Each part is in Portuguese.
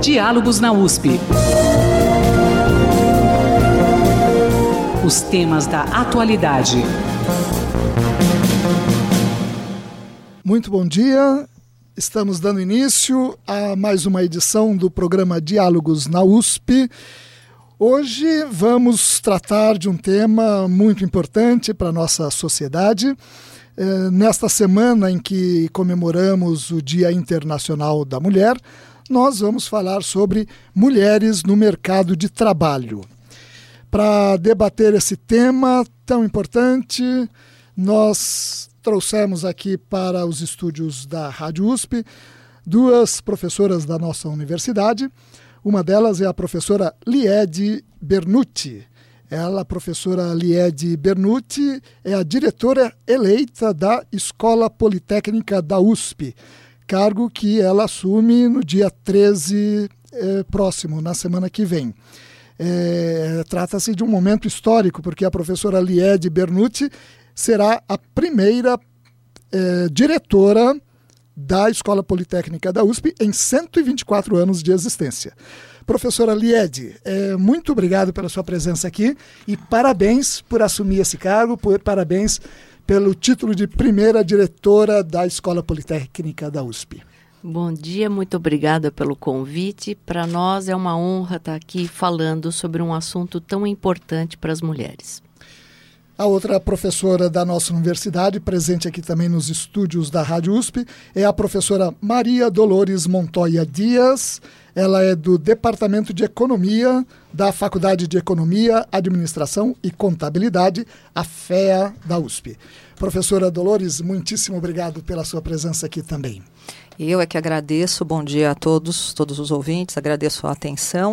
Diálogos na USP. Os temas da atualidade. Muito bom dia. Estamos dando início a mais uma edição do programa Diálogos na USP. Hoje vamos tratar de um tema muito importante para a nossa sociedade. Nesta semana em que comemoramos o Dia Internacional da Mulher, nós vamos falar sobre mulheres no mercado de trabalho. Para debater esse tema tão importante, nós trouxemos aqui para os estúdios da Rádio USP duas professoras da nossa universidade. Uma delas é a professora Liede Bernucci. Ela, a professora Liede Bernucci, é a diretora eleita da Escola Politécnica da USP, cargo que ela assume no dia 13 próximo, na semana que vem. Trata-se de um momento histórico, porque a professora Liede Bernucci será a primeira diretora da Escola Politécnica da USP em 124 anos de existência. Professora Liede, muito obrigado pela sua presença aqui e parabéns por assumir esse cargo, parabéns pelo título de primeira diretora da Escola Politécnica da USP. Bom dia, muito obrigada pelo convite. Para nós é uma honra estar aqui falando sobre um assunto tão importante para as mulheres. A outra professora da nossa universidade, presente aqui também nos estúdios da Rádio USP, é a professora Maria Dolores Montoya Dias. Ela é do Departamento de Economia da Faculdade de Economia, Administração e Contabilidade, a FEA da USP. Professora Dolores, muitíssimo obrigado pela sua presença aqui também. Eu é que agradeço, bom dia a todos os ouvintes, agradeço a atenção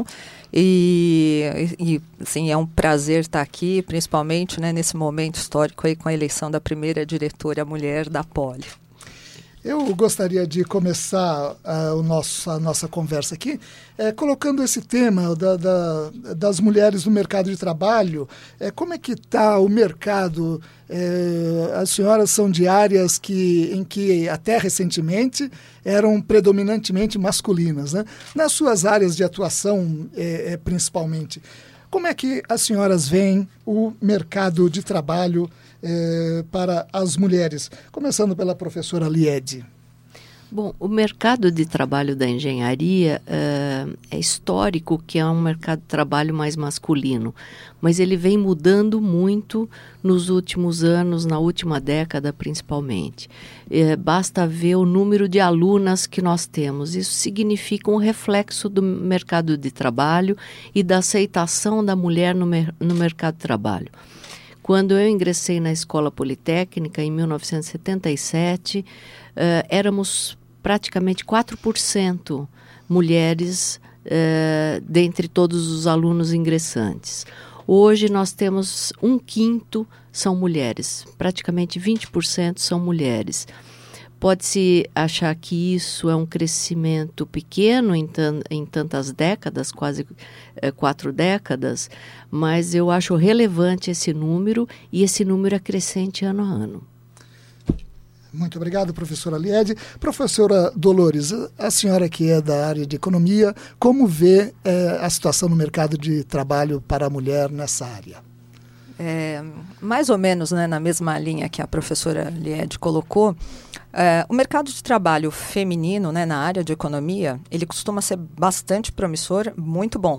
e sim, é um prazer estar aqui, principalmente nesse momento histórico aí com a eleição da primeira diretora mulher da Poli. Eu gostaria de começar a nossa conversa aqui colocando esse tema das mulheres no mercado de trabalho. Como é que está o mercado? As senhoras são de áreas em que até recentemente eram predominantemente masculinas, né? Nas suas áreas de atuação, principalmente, como é que as senhoras veem o mercado de trabalho para as mulheres? Começando pela professora Liede. Bom, o mercado de trabalho da engenharia é histórico que é um mercado de trabalho mais masculino, mas ele vem mudando muito nos últimos anos, na última década principalmente. Basta ver o número de alunas que nós temos. Isso significa um reflexo do mercado de trabalho e da aceitação da mulher no mercado de trabalho. Quando eu ingressei na Escola Politécnica, em 1977, éramos praticamente 4% mulheres dentre todos os alunos ingressantes. Hoje nós temos 1/5 são mulheres, praticamente 20% são mulheres. Pode-se achar que isso é um crescimento pequeno em tantas décadas, quase 4 décadas, mas eu acho relevante esse número e esse número é crescente ano a ano. Muito obrigado, professora Liede. Professora Dolores, a senhora que é da área de economia, como vê a situação no mercado de trabalho para a mulher nessa área? Mais ou menos na mesma linha que a professora Liede colocou, o mercado de trabalho feminino na área de economia, ele costuma ser bastante promissor, muito bom.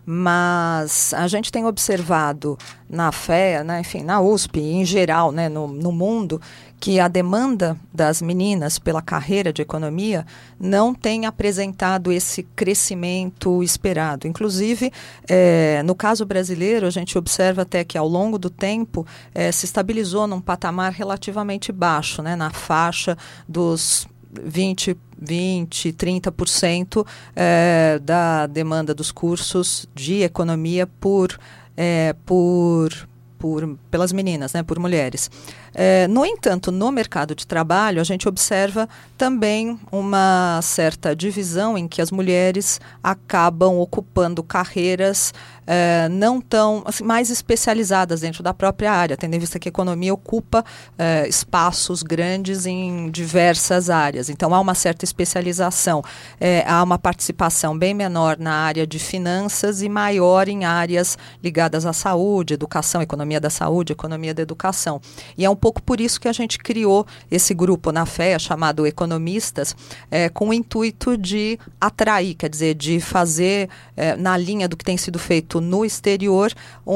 Mas a gente tem observado na FEA, enfim, na USP em geral, no mundo, que a demanda das meninas pela carreira de economia não tem apresentado esse crescimento esperado. Inclusive, no caso brasileiro, a gente observa até que ao longo do tempo se estabilizou num patamar relativamente baixo, na faixa dos 30% da demanda dos cursos de economia pelas meninas, por mulheres. No entanto, no mercado de trabalho, a gente observa também uma certa divisão em que as mulheres acabam ocupando carreiras não tão assim, mais especializadas dentro da própria área, tendo em vista que a economia ocupa espaços grandes em diversas áreas. Então, há uma certa especialização, há uma participação bem menor na área de finanças e maior em áreas ligadas à saúde, educação, economia da saúde, economia da educação. E é um pouco por isso que a gente criou esse grupo na FEA, chamado Economistas, com o intuito de atrair, quer dizer, de fazer, na linha do que tem sido feito no exterior,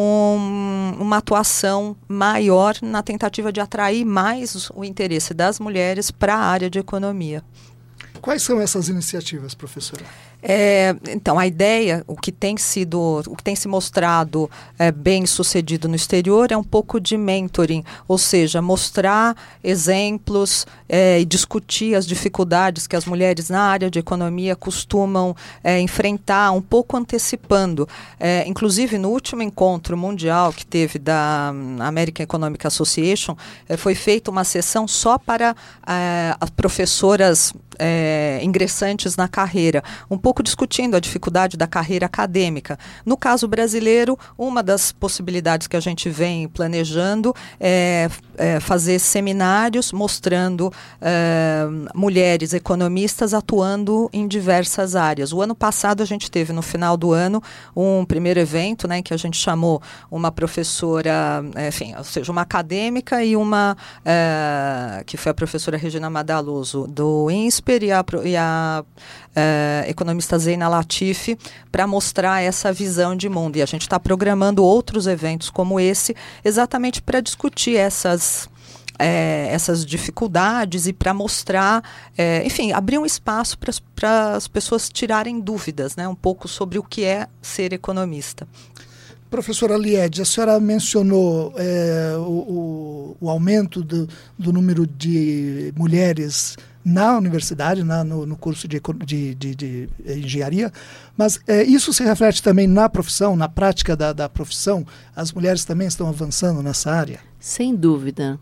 uma atuação maior na tentativa de atrair mais o interesse das mulheres para a área de economia. Quais são essas iniciativas, professora? Então, a ideia, o que tem se mostrado bem sucedido no exterior é um pouco de mentoring, ou seja, mostrar exemplos e discutir as dificuldades que as mulheres na área de economia costumam enfrentar, um pouco antecipando. Inclusive, no último encontro mundial que teve da American Economic Association, foi feita uma sessão só para as professoras ingressantes na carreira, um pouco discutindo a dificuldade da carreira acadêmica. No caso brasileiro, uma das possibilidades que a gente vem planejando é fazer seminários mostrando mulheres economistas atuando em diversas áreas. O ano passado a gente teve, no final do ano, um primeiro evento, né, que a gente chamou uma professora, ou seja, uma acadêmica e uma que foi a professora Regina Madaloso do INSPER e a economista Zeina Latifi, para mostrar essa visão de mundo. E a gente está programando outros eventos como esse, exatamente para discutir essas dificuldades e para mostrar, enfim, abrir um espaço para as pessoas tirarem dúvidas, né, um pouco sobre o que é ser economista. Professora Lied, a senhora mencionou o aumento do número de mulheres na universidade, no curso de engenharia, mas isso se reflete também na profissão, na prática da profissão? As mulheres também estão avançando nessa área? Sem dúvida.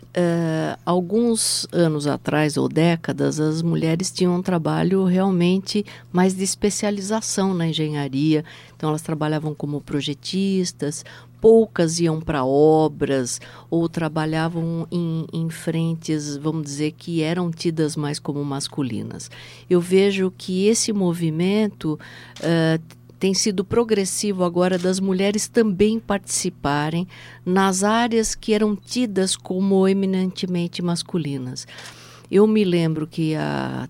Alguns anos atrás, ou décadas, as mulheres tinham um trabalho realmente mais de especialização na engenharia. Então, elas trabalhavam como projetistas, poucas iam para obras ou trabalhavam em frentes, vamos dizer, que eram tidas mais como masculinas. Eu vejo que esse movimento tem sido progressivo agora das mulheres também participarem nas áreas que eram tidas como eminentemente masculinas. Eu me lembro que há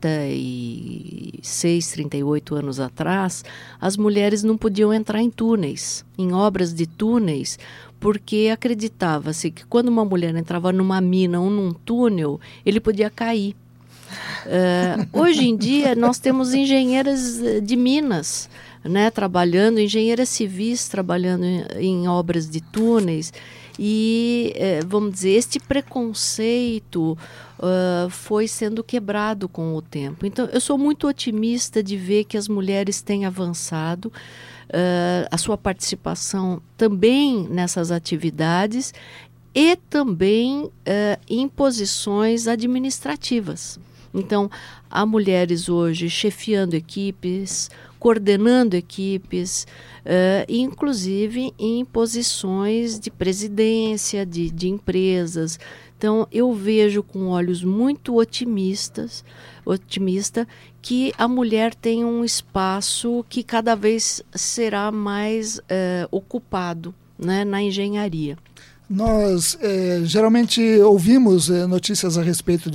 36, 38 anos atrás, as mulheres não podiam entrar em túneis, em obras de túneis, porque acreditava-se que quando uma mulher entrava numa mina ou num túnel, ele podia cair. Hoje em dia, nós temos engenheiras de minas, né, trabalhando, engenheiras civis trabalhando em obras de túneis. E, vamos dizer, este preconceito foi sendo quebrado com o tempo. Então, eu sou muito otimista de ver que as mulheres têm avançado, a sua participação também nessas atividades e também em posições administrativas. Então, há mulheres hoje chefiando equipes, coordenando equipes, inclusive em posições de presidência de empresas. Então, eu vejo com olhos muito otimista que a mulher tem um espaço que cada vez será mais ocupado, né, na engenharia. Nós geralmente ouvimos notícias a respeito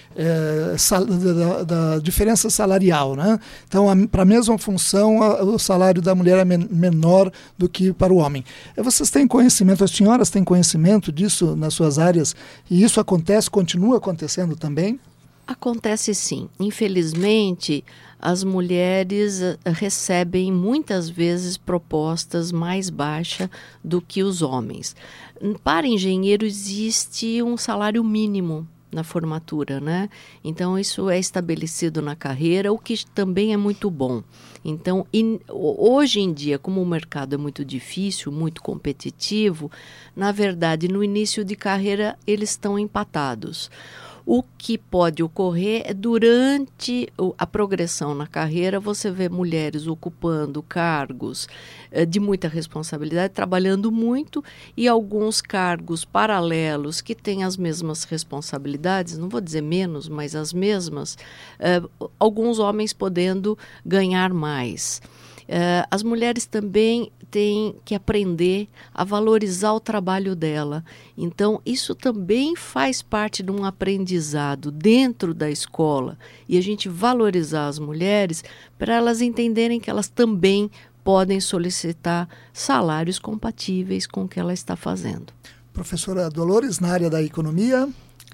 da diferença salarial, né? Então, para a mesma função, o salário da mulher é menor do que para o homem. Vocês têm conhecimento, as senhoras têm conhecimento disso nas suas áreas? E isso acontece, continua acontecendo também? Acontece sim. Infelizmente, as mulheres recebem muitas vezes propostas mais baixas do que os homens. Para engenheiro existe um salário mínimo na formatura, né? Então, isso é estabelecido na carreira, o que também é muito bom. Então, hoje em dia, como o mercado é muito difícil, muito competitivo, na verdade, no início de carreira, eles estão empatados. O que pode ocorrer é durante a progressão na carreira, você vê mulheres ocupando cargos de muita responsabilidade, trabalhando muito, e alguns cargos paralelos que têm as mesmas responsabilidades, não vou dizer menos, mas as mesmas, alguns homens podendo ganhar mais. As mulheres também têm que aprender a valorizar o trabalho dela. Então, isso também faz parte de um aprendizado dentro da escola. E a gente valorizar as mulheres para elas entenderem que elas também podem solicitar salários compatíveis com o que ela está fazendo. Professora Dolores, na área da economia...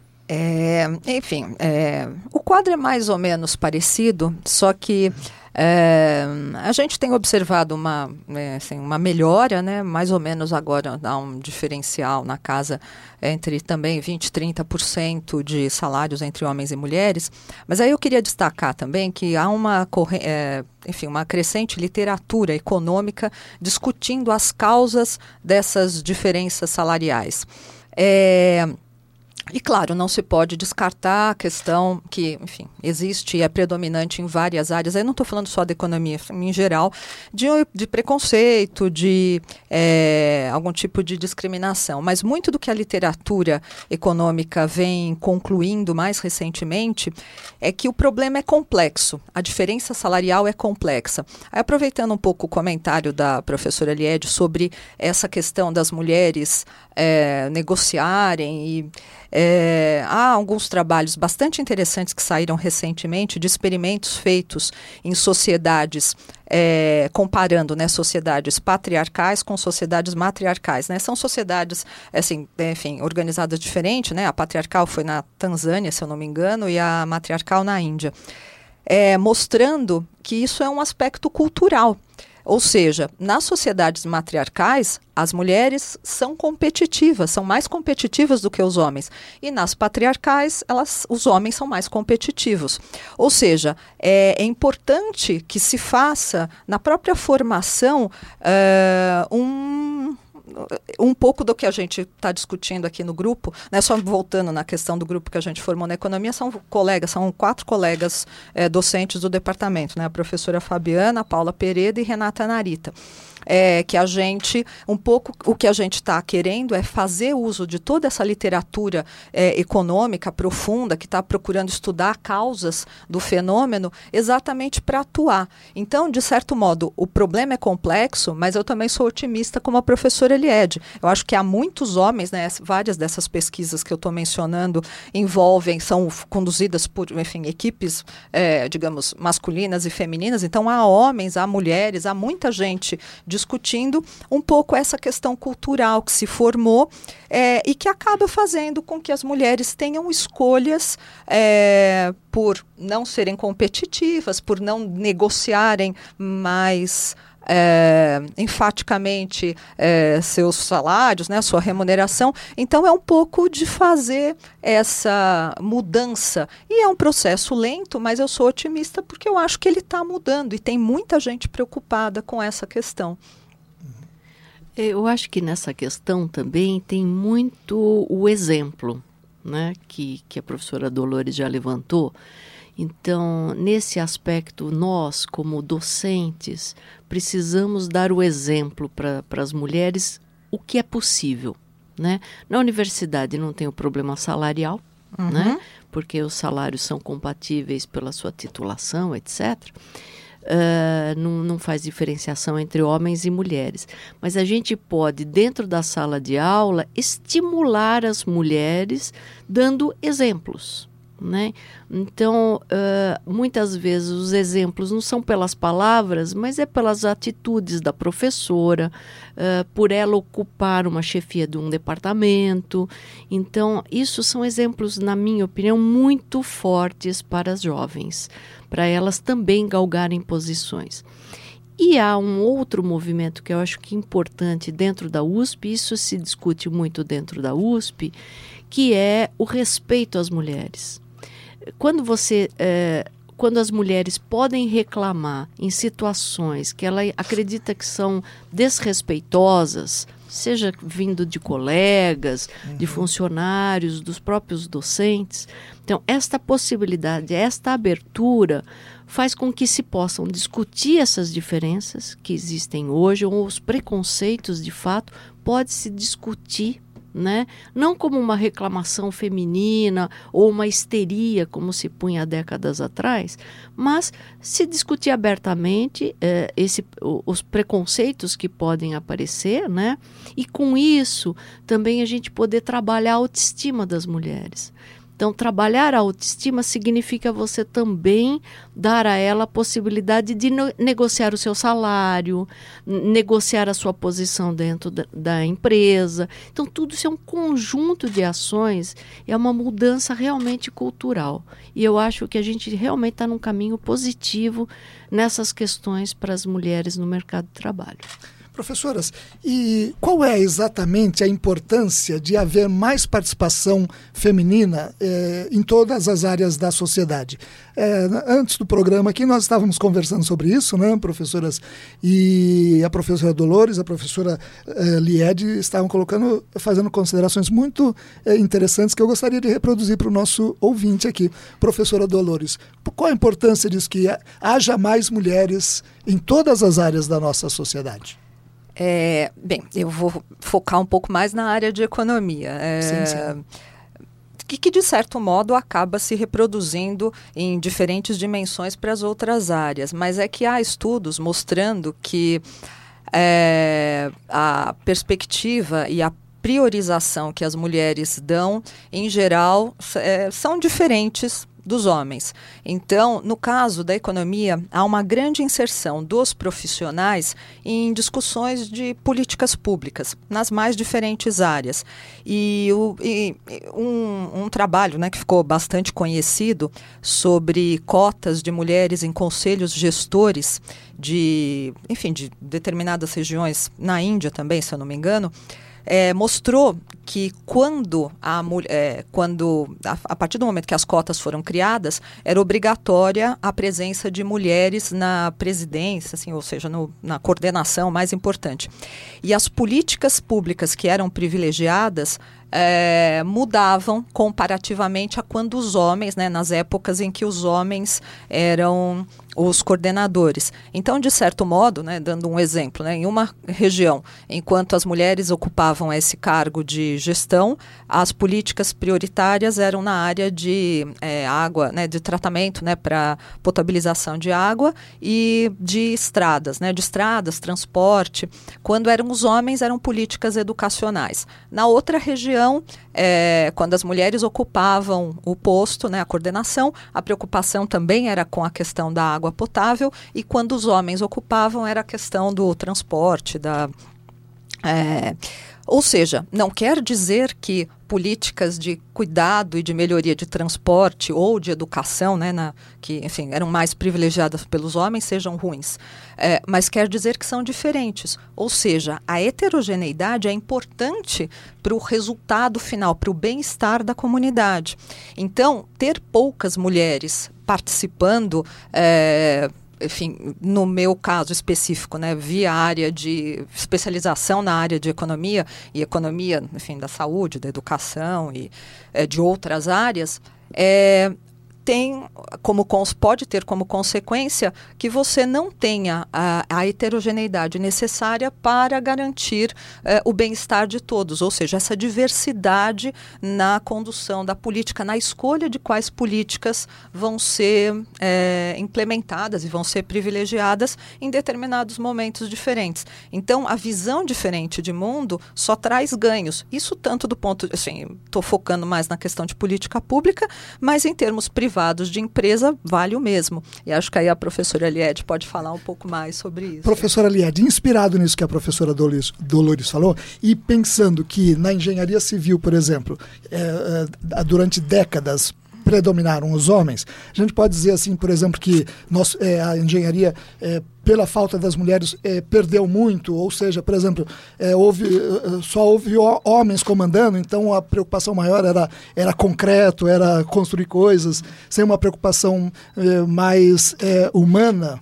O quadro é mais ou menos parecido, só que a gente tem observado uma melhora, né? Mais ou menos agora há um diferencial na casa entre também 20% e 30% de salários entre homens e mulheres. Mas aí eu queria destacar também que há uma crescente literatura econômica discutindo as causas dessas diferenças salariais. E, claro, não se pode descartar a questão que, enfim, existe e é predominante em várias áreas. Aí não estou falando só da economia, em geral, de preconceito, de algum tipo de discriminação. Mas muito do que a literatura econômica vem concluindo mais recentemente é que o problema é complexo. A diferença salarial é complexa. Aí, aproveitando um pouco o comentário da professora Liede sobre essa questão das mulheres negociarem e... há alguns trabalhos bastante interessantes que saíram recentemente de experimentos feitos em sociedades, comparando, né, sociedades patriarcais com sociedades matriarcais, né? São sociedades organizadas diferentes, né? A patriarcal foi na Tanzânia, se eu não me engano, e a matriarcal na Índia, mostrando que isso é um aspecto cultural. Ou seja, nas sociedades matriarcais, as mulheres são competitivas, são mais competitivas do que os homens. E nas patriarcais, os homens são mais competitivos. Ou seja, é importante que se faça, na própria formação, um pouco do que a gente está discutindo aqui no grupo, né, só voltando na questão do grupo que a gente formou na economia, são 4 colegas docentes do departamento, né, a professora Fabiana, Paula Pereira e Renata Narita. Que a gente, um pouco o que a gente está querendo é fazer uso de toda essa literatura econômica profunda que está procurando estudar causas do fenômeno exatamente para atuar. Então, de certo modo, o problema é complexo, mas eu também sou otimista como a professora Liede. Eu acho que há muitos homens, né, várias dessas pesquisas que eu estou mencionando são conduzidas por, enfim, equipes, digamos, masculinas e femininas. Então, há homens, há mulheres, há muita gente discutindo um pouco essa questão cultural que se formou e que acaba fazendo com que as mulheres tenham escolhas por não serem competitivas, por não negociarem mais enfaticamente seus salários, né, sua remuneração. Então é um pouco de fazer essa mudança. E é um processo lento, mas eu sou otimista porque eu acho que ele está mudando e tem muita gente preocupada com essa questão. Eu acho que nessa questão também tem muito o exemplo, né, que a professora Dolores já levantou. Então, nesse aspecto, nós, como docentes, precisamos dar o exemplo para as mulheres o que é possível, né? Na universidade não tem o problema salarial, né? Porque os salários são compatíveis pela sua titulação, etc. Não faz diferenciação entre homens e mulheres. Mas a gente pode, dentro da sala de aula, estimular as mulheres dando exemplos, né? Então, muitas vezes os exemplos não são pelas palavras, mas é pelas atitudes da professora, por ela ocupar uma chefia de um departamento. Então, isso são exemplos, na minha opinião, muito fortes para as jovens, para elas também galgarem posições. E há um outro movimento que eu acho que é importante dentro da USP, isso se discute muito dentro da USP, que é o respeito às mulheres. Quando as mulheres podem reclamar em situações que ela acredita que são desrespeitosas, seja vindo de colegas, de funcionários, dos próprios docentes. Então, esta possibilidade, esta abertura faz com que se possam discutir essas diferenças que existem hoje, ou os preconceitos, de fato, pode-se discutir, né? Não como uma reclamação feminina ou uma histeria, como se punha há décadas atrás, mas se discutir abertamente os preconceitos que podem aparecer, né? E com isso também a gente poder trabalhar a autoestima das mulheres. Então, trabalhar a autoestima significa você também dar a ela a possibilidade de negociar o seu salário, negociar a sua posição dentro da empresa. Então, tudo isso é um conjunto de ações, é uma mudança realmente cultural. E eu acho que a gente realmente está num caminho positivo nessas questões para as mulheres no mercado de trabalho. Professoras, e qual é exatamente a importância de haver mais participação feminina em todas as áreas da sociedade? Antes do programa aqui nós estávamos conversando sobre isso, né, professoras? E a professora Dolores, a professora Lied estavam fazendo considerações muito interessantes que eu gostaria de reproduzir para o nosso ouvinte aqui. Professora Dolores, qual a importância disso que haja mais mulheres em todas as áreas da nossa sociedade? Bem, eu vou focar um pouco mais na área de economia. Sim. Que de certo modo acaba se reproduzindo em diferentes dimensões para as outras áreas, mas é que há estudos mostrando que a perspectiva e a priorização que as mulheres dão, em geral, são diferentes dos homens. Então, no caso da economia, há uma grande inserção dos profissionais em discussões de políticas públicas, nas mais diferentes áreas. E um trabalho, né, que ficou bastante conhecido sobre cotas de mulheres em conselhos gestores de determinadas regiões, na Índia também, se eu não me engano, mostrou que a partir do momento que as cotas foram criadas, era obrigatória a presença de mulheres na presidência, assim, ou seja, na coordenação mais importante. E as políticas públicas que eram privilegiadas mudavam comparativamente a quando os homens, né, nas épocas em que os homens eram os coordenadores. Então, de certo modo, né, dando um exemplo, né, em uma região, enquanto as mulheres ocupavam esse cargo de gestão, as políticas prioritárias eram na área de água, né, de tratamento, né, para potabilização de água e de estradas, né, transporte. Quando eram os homens, eram políticas educacionais. Na outra região, quando as mulheres ocupavam o posto, né, a coordenação, a preocupação também era com a questão da água potável, e quando os homens ocupavam era a questão do transporte, ou seja, não quer dizer que políticas de cuidado e de melhoria de transporte ou de educação, né, que, enfim, eram mais privilegiadas pelos homens, sejam ruins. Mas quer dizer que são diferentes. Ou seja, a heterogeneidade é importante para o resultado final, para o bem-estar da comunidade. Então, ter poucas mulheres participando, enfim, no meu caso específico, né, via área de especialização na área de economia, e economia, enfim, da saúde, da educação e de outras áreas, pode ter como consequência que você não tenha a heterogeneidade necessária para garantir o bem-estar de todos, ou seja, essa diversidade na condução da política, na escolha de quais políticas vão ser implementadas e vão ser privilegiadas em determinados momentos diferentes. Então, a visão diferente de mundo só traz ganhos. Isso tanto do ponto, assim, estou focando mais na questão de política pública, mas em termos privados de empresa, vale o mesmo. E acho que aí a professora Lied pode falar um pouco mais sobre isso. Professora Lied, inspirado nisso que a professora Dolores falou, e pensando que na engenharia civil, por exemplo, durante décadas predominaram os homens, a gente pode dizer assim, por exemplo, que a engenharia, pela falta das mulheres, perdeu muito, ou seja, por exemplo, só houve homens comandando, então a preocupação maior era concreto, era construir coisas, sem uma preocupação mais humana.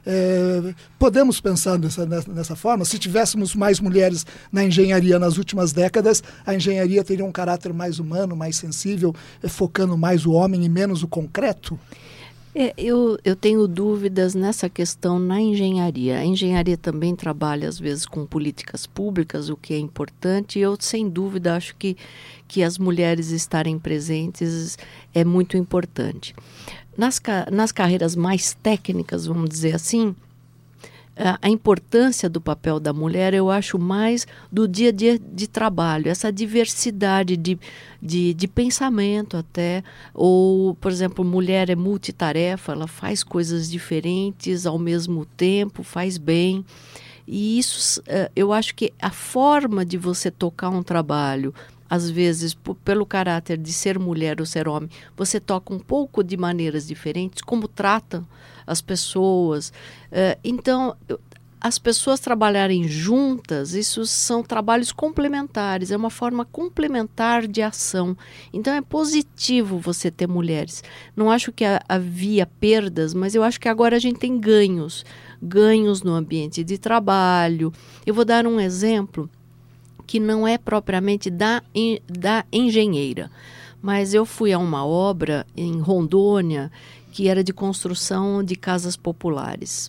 Podemos pensar nessa forma? Se tivéssemos mais mulheres na engenharia nas últimas décadas, a engenharia teria um caráter mais humano, mais sensível, focando mais o homem e menos o concreto? Eu tenho dúvidas nessa questão na engenharia. A engenharia também trabalha, às vezes, com políticas públicas, o que é importante. E eu, sem dúvida, acho que as mulheres estarem presentes é muito importante. Nas carreiras mais técnicas, vamos dizer assim, a importância do papel da mulher, eu acho mais do dia a dia de trabalho, essa diversidade de pensamento até, ou, por exemplo, mulher é multitarefa, ela faz coisas diferentes ao mesmo tempo, faz bem. E isso, eu acho que a forma de você tocar um trabalho, às vezes, pelo caráter de ser mulher ou ser homem, você toca um pouco de maneiras diferentes, como trata as pessoas. Então, as pessoas trabalharem juntas, isso são trabalhos complementares, é uma forma complementar de ação. Então, é positivo você ter mulheres. Não acho que havia perdas, mas eu acho que agora a gente tem ganhos no ambiente de trabalho. Eu vou dar um exemplo que não é propriamente da engenheira, mas eu fui a uma obra em Rondônia que era de construção de casas populares.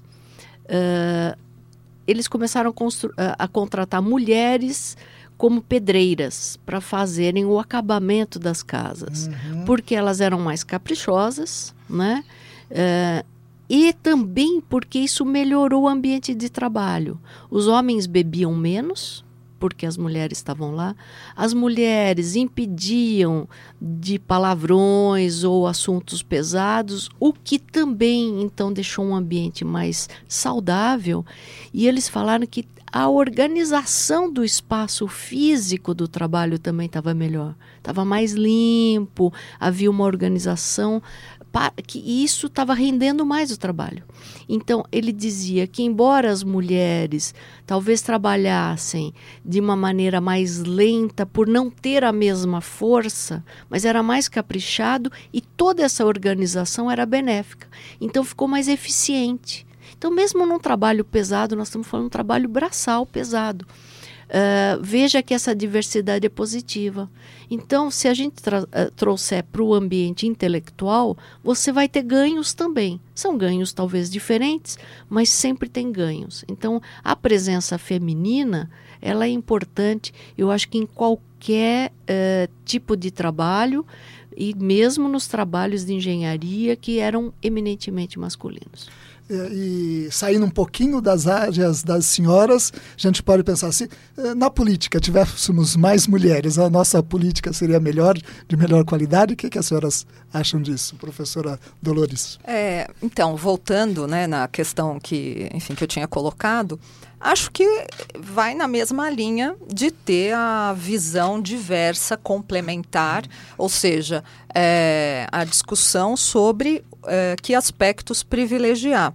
Eles começaram a contratar mulheres como pedreiras para fazerem o acabamento das casas, porque elas eram mais caprichosas, né? E também porque isso melhorou o ambiente de trabalho. Os homens bebiam menos, porque as mulheres estavam lá. As mulheres impediam de palavrões ou assuntos pesados, o que também, então, deixou um ambiente mais saudável. E eles falaram que a organização do espaço físico do trabalho também estava melhor. Estava mais limpo, havia uma organização, que isso estava rendendo mais o trabalho. Então, ele dizia que, embora as mulheres talvez trabalhassem de uma maneira mais lenta, por não ter a mesma força, mas era mais caprichado e toda essa organização era benéfica. Então, ficou mais eficiente. Então, mesmo num trabalho pesado, nós estamos falando de um trabalho braçal pesado. Veja que essa diversidade é positiva. Então, se a gente trouxer para o ambiente intelectual, você vai ter ganhos também. São ganhos talvez diferentes, mas sempre tem ganhos. Então, a presença feminina, ela é importante, eu acho que em qualquer tipo de trabalho, e mesmo nos trabalhos de engenharia que eram eminentemente masculinos. E saindo um pouquinho das áreas das senhoras, a gente pode pensar assim, na política, tivéssemos mais mulheres, a nossa política seria melhor, de melhor qualidade. O que as senhoras acham disso, professora Dolores? Então, voltando, né, na questão que eu tinha colocado, acho que vai na mesma linha de ter a visão diversa, complementar, ou seja, a discussão sobre que aspectos privilegiar.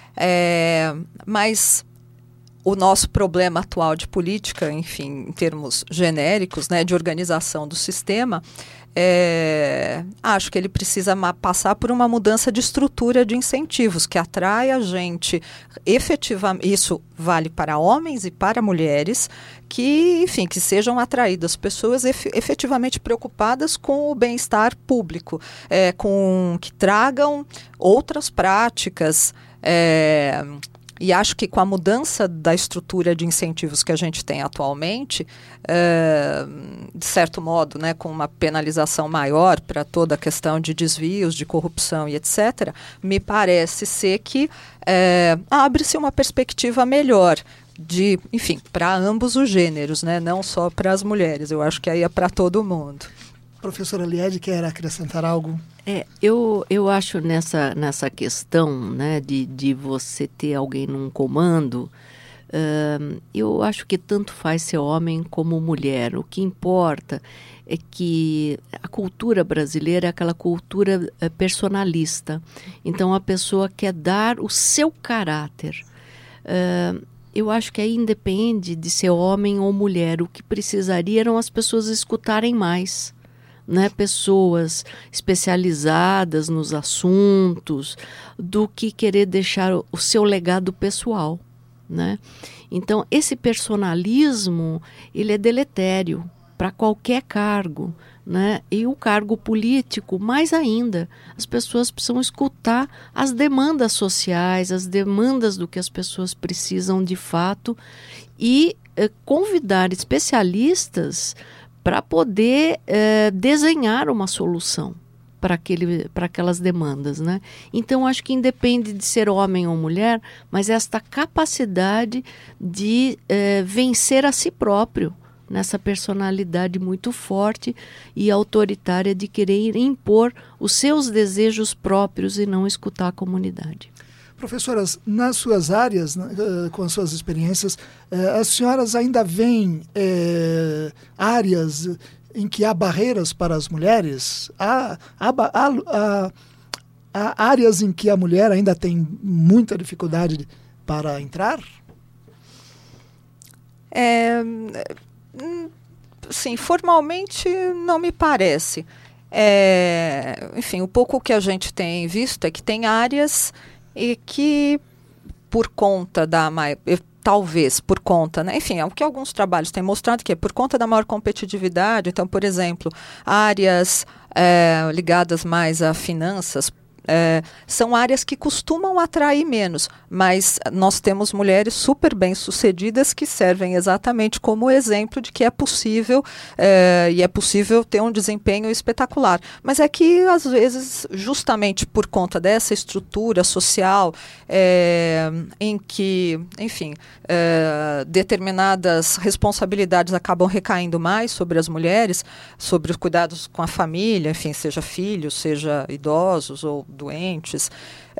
Mas o nosso problema atual de política, enfim, em termos genéricos, né, de organização do sistema, acho que ele precisa passar por uma mudança de estrutura de incentivos que atrai a gente efetivamente. Isso vale para homens e para mulheres, que sejam atraídas pessoas efetivamente preocupadas com o bem-estar público, que tragam outras práticas. E acho que com a mudança da estrutura de incentivos que a gente tem atualmente, de certo modo, né, com uma penalização maior para toda a questão de desvios, de corrupção e etc., me parece ser que abre-se uma perspectiva melhor para ambos os gêneros, né, não só para as mulheres. Eu acho que aí é para todo mundo. Professora Liede, quer acrescentar algo? Eu acho nessa questão, né, de você ter alguém num comando, eu acho que tanto faz ser homem como mulher. O que importa é que a cultura brasileira é aquela cultura personalista. Então, a pessoa quer dar o seu caráter. Eu acho que aí independe de ser homem ou mulher. O que precisaria eram as pessoas escutarem mais né, pessoas especializadas nos assuntos, do que querer deixar o seu legado pessoal, né? Então, esse personalismo, ele é deletério para qualquer cargo, né? E o cargo político, mais ainda. As pessoas precisam escutar as demandas sociais, as demandas do que as pessoas precisam de fato e convidar especialistas para poder desenhar uma solução para aquelas demandas, né? Então, acho que independe de ser homem ou mulher, mas esta capacidade de vencer a si próprio, nessa personalidade muito forte e autoritária de querer impor os seus desejos próprios e não escutar a comunidade. Professoras, nas suas áreas, com as suas experiências, as senhoras ainda veem áreas em que há barreiras para as mulheres? Há áreas em que a mulher ainda tem muita dificuldade para entrar? Sim, formalmente não me parece. Enfim, o pouco que a gente tem visto é que tem áreas e que, por conta talvez por conta, né? Enfim, é o que alguns trabalhos têm mostrado, que é por conta da maior competitividade. Então, por exemplo, áreas ligadas mais a finanças, são áreas que costumam atrair menos, mas nós temos mulheres super bem-sucedidas que servem exatamente como exemplo de que é possível, e é possível ter um desempenho espetacular. Mas é que, às vezes, justamente por conta dessa estrutura social, em que, enfim, determinadas responsabilidades acabam recaindo mais sobre as mulheres, sobre os cuidados com a família, enfim, seja filhos, seja idosos ou doentes,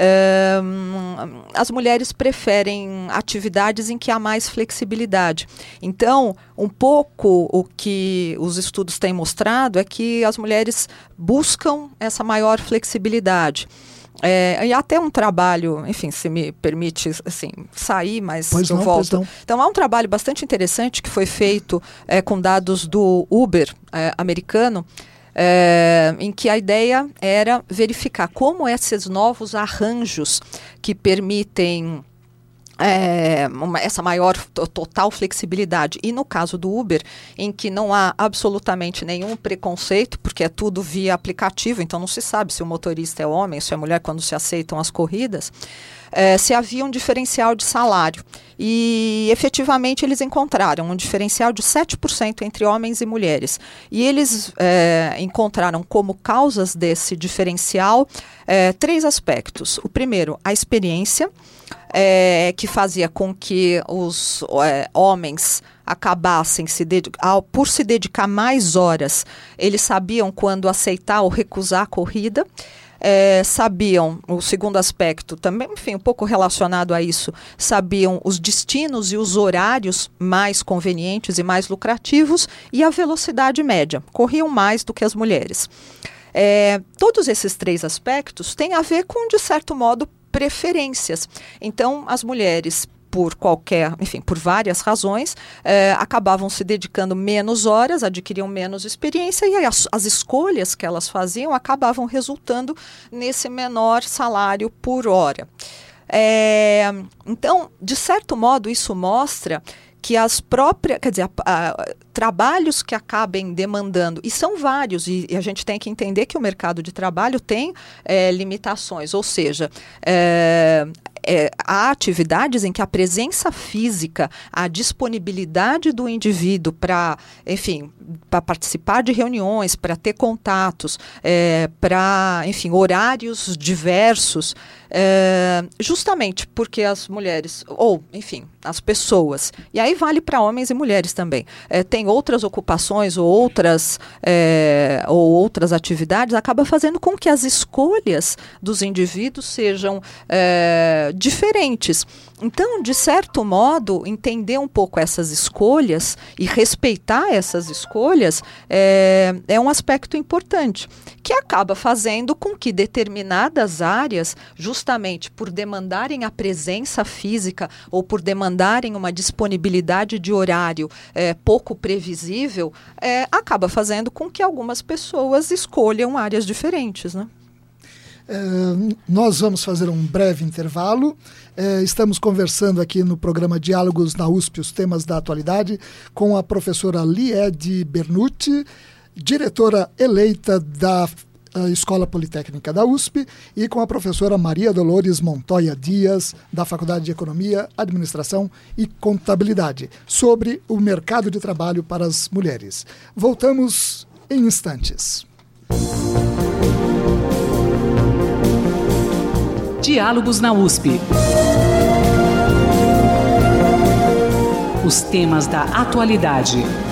as mulheres preferem atividades em que há mais flexibilidade. Então, um pouco o que os estudos têm mostrado é que as mulheres buscam essa maior flexibilidade. E até um trabalho, enfim, se me permite assim, sair, mas eu volto. Então, há um trabalho bastante interessante que foi feito com dados do Uber americano, em que a ideia era verificar como esses novos arranjos que permitem essa maior total flexibilidade, e no caso do Uber, em que não há absolutamente nenhum preconceito, porque é tudo via aplicativo, então não se sabe se o motorista é homem, se é mulher, quando se aceitam as corridas, se havia um diferencial de salário. E, efetivamente, eles encontraram um diferencial de 7% entre homens e mulheres. E eles encontraram como causas desse diferencial 3 aspectos. O primeiro, a experiência, que fazia com que os homens acabassem por se dedicar mais horas, eles sabiam quando aceitar ou recusar a corrida. Sabiam, o segundo aspecto também, enfim, um pouco relacionado a isso, sabiam os destinos e os horários mais convenientes e mais lucrativos, e a velocidade média, corriam mais do que as mulheres. Todos esses 3 aspectos têm a ver com, de certo modo, preferências. Então, as mulheres, por várias razões, acabavam se dedicando menos horas, adquiriam menos experiência, e as escolhas que elas faziam acabavam resultando nesse menor salário por hora. Então, de certo modo, isso mostra que trabalhos que acabem demandando, e são vários, e a gente tem que entender que o mercado de trabalho tem limitações, ou seja, há atividades em que a presença física, a disponibilidade do indivíduo para participar de reuniões, para ter contatos, para, horários diversos, justamente porque as mulheres, ou, as pessoas, e aí vale para homens e mulheres também, têm outras ocupações ou outras atividades, acaba fazendo com que as escolhas dos indivíduos sejam diferentes. Então, de certo modo, entender um pouco essas escolhas e respeitar essas escolhas é um aspecto importante, que acaba fazendo com que determinadas áreas, justamente por demandarem a presença física ou por demandarem uma disponibilidade de horário pouco previsível, acaba fazendo com que algumas pessoas escolham áreas diferentes, né? Nós vamos fazer um breve intervalo. Estamos conversando aqui no programa Diálogos na USP, os temas da atualidade, com a professora Liede Bernucci, diretora eleita da Escola Politécnica da USP, e com a professora Maria Dolores Montoya Dias, da Faculdade de Economia, Administração e Contabilidade, sobre o mercado de trabalho para as mulheres. Voltamos em instantes. Diálogos na USP. Os temas da atualidade.